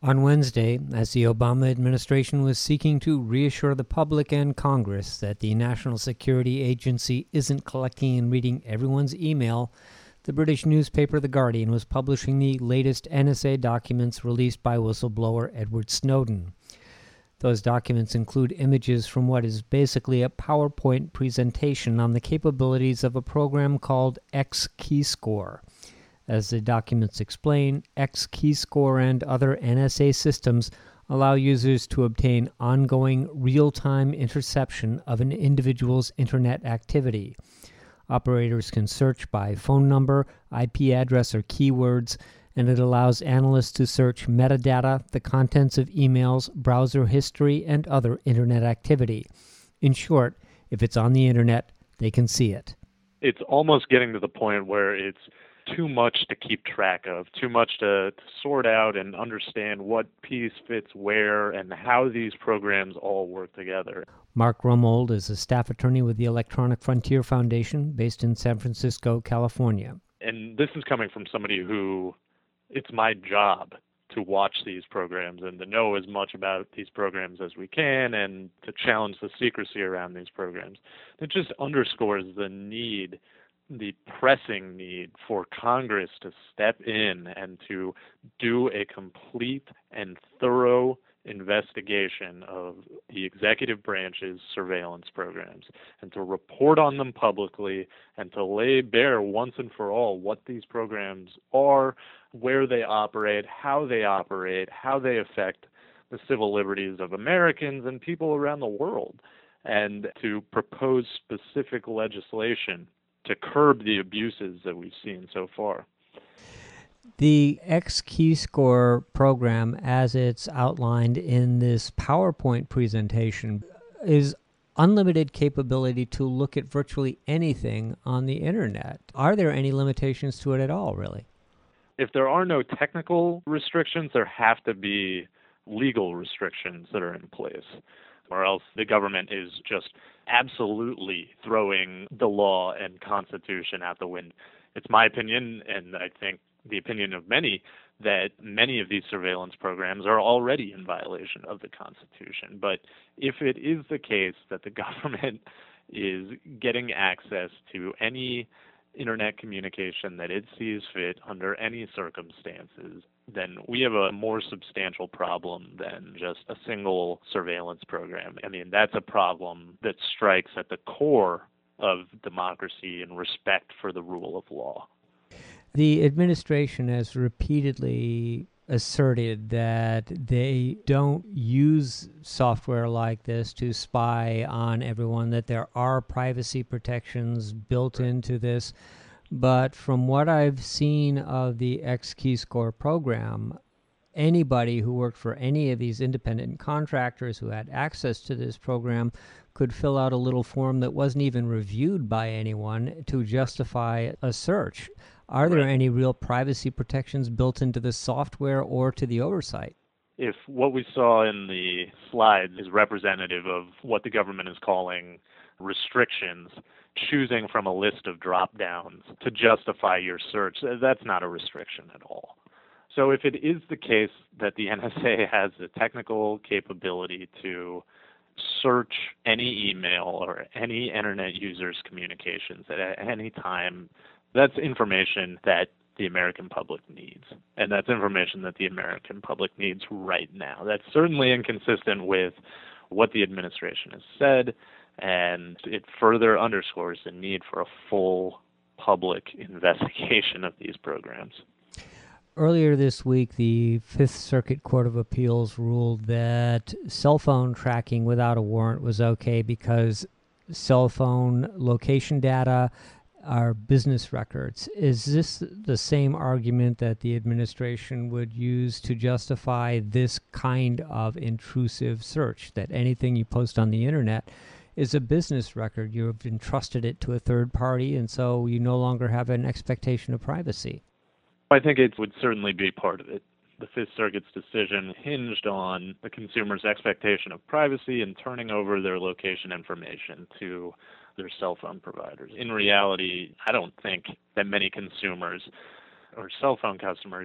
On Wednesday, as the Obama administration was seeking to reassure the public and Congress that the National Security Agency isn't collecting and reading everyone's email, the British newspaper The Guardian was publishing the latest NSA documents released by whistleblower Edward Snowden. Those documents include images from what is basically a PowerPoint presentation on the capabilities of a program called X-Keyscore. As the documents explain, X-Keyscore and other NSA systems allow users to obtain ongoing real-time interception of an individual's internet activity. Operators can search by phone number, IP address, or keywords, and it allows analysts to search metadata, the contents of emails, browser history, and other internet activity. In short, if it's on the internet, they can see it. It's almost getting to the point where it's too much to keep track of, too much to sort out and understand what piece fits where and how these programs all work together. Mark Rumold is a staff attorney with the Electronic Frontier Foundation based in San Francisco, California. And this is coming from somebody who, it's my job to watch these programs and to know as much about these programs as we can and to challenge the secrecy around these programs. It just underscores the pressing need for Congress to step in and to do a complete and thorough investigation of the executive branch's surveillance programs and to report on them publicly and to lay bare once and for all what these programs are, where they operate, how they affect the civil liberties of Americans and people around the world, and to propose specific legislation to curb the abuses that we've seen so far. The X-Keyscore program, as it's outlined in this PowerPoint presentation, is unlimited capability to look at virtually anything on the internet. Are there any limitations to it at all, really? If there are no technical restrictions, there have to be legal restrictions that are in place, or else the government is just absolutely throwing the law and Constitution out the window. It's my opinion, and I think the opinion of many, that many of these surveillance programs are already in violation of the Constitution. But if it is the case that the government is getting access to any internet communication that it sees fit under any circumstances, then we have a more substantial problem than just a single surveillance program. I mean, that's a problem that strikes at the core of democracy and respect for the rule of law. The administration has repeatedly asserted that they don't use software like this to spy on everyone, that there are privacy protections built into this. But from what I've seen of the X-Keyscore program, anybody who worked for any of these independent contractors who had access to this program could fill out a little form that wasn't even reviewed by anyone to justify a search. Are there any real privacy protections built into the software or to the oversight? If what we saw in the slides is representative of what the government is calling restrictions, choosing from a list of drop-downs to justify your search, that's not a restriction at all. So if it is the case that the NSA has the technical capability to search any email or any internet user's communications at any time, that's information that the American public needs. And that's information that the American public needs right now. That's certainly inconsistent with what the administration has said, and it further underscores the need for a full public investigation of these programs. Earlier this week, the Fifth Circuit Court of Appeals ruled that cell phone tracking without a warrant was okay because cell phone location data are business records. Is this the same argument that the administration would use to justify this kind of intrusive search, that anything you post on the internet is a business record? You've entrusted it to a third party, and so you no longer have an expectation of privacy. I think it would certainly be part of it. The Fifth Circuit's decision hinged on the consumer's expectation of privacy and turning over their location information to their cell phone providers. In reality, I don't think that many consumers or cell phone customers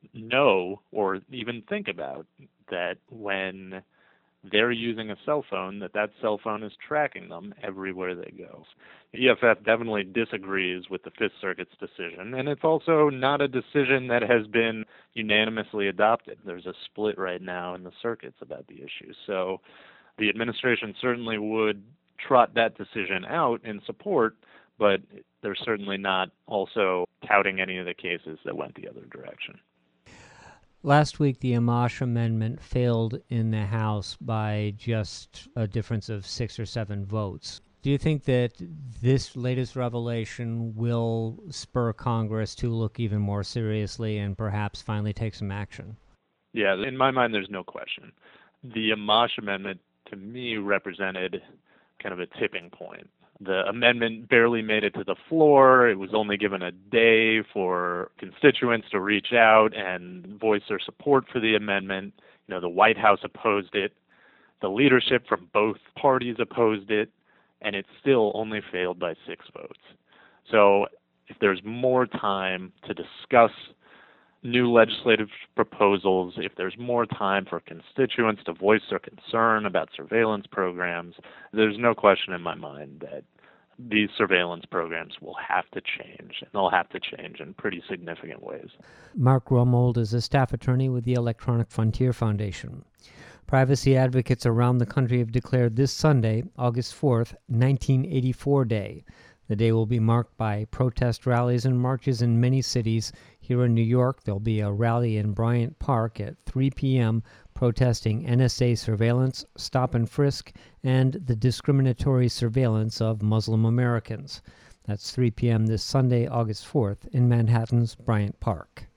know or even think about that when they're using a cell phone, that cell phone is tracking them everywhere they go. The EFF definitely disagrees with the Fifth Circuit's decision, and it's also not a decision that has been unanimously adopted. There's a split right now in the circuits about the issue. So the administration certainly would trot that decision out in support, but they're certainly not also touting any of the cases that went the other direction. Last week, the Amash Amendment failed in the House by just a difference of 6 or 7 votes. Do you think that this latest revelation will spur Congress to look even more seriously and perhaps finally take some action? Yeah, in my mind, there's no question. The Amash Amendment, to me, represented kind of a tipping point. The amendment barely made it to the floor. It was only given a day for constituents to reach out and voice their support for the amendment. The White House opposed it. The leadership from both parties opposed it, and it still only failed by 6 votes. So if there's more time to discuss new legislative proposals, if there's more time for constituents to voice their concern about surveillance programs, there's no question in my mind that these surveillance programs will have to change, and they'll have to change in pretty significant ways. Mark Romold is a staff attorney with the Electronic Frontier Foundation. Privacy advocates around the country have declared this Sunday, August 4th, 1984 Day. The day will be marked by protest rallies and marches in many cities. Here in New York, there'll be a rally in Bryant Park at 3 p.m. protesting NSA surveillance, stop and frisk, and the discriminatory surveillance of Muslim Americans. That's 3 p.m. this Sunday, August 4th, in Manhattan's Bryant Park.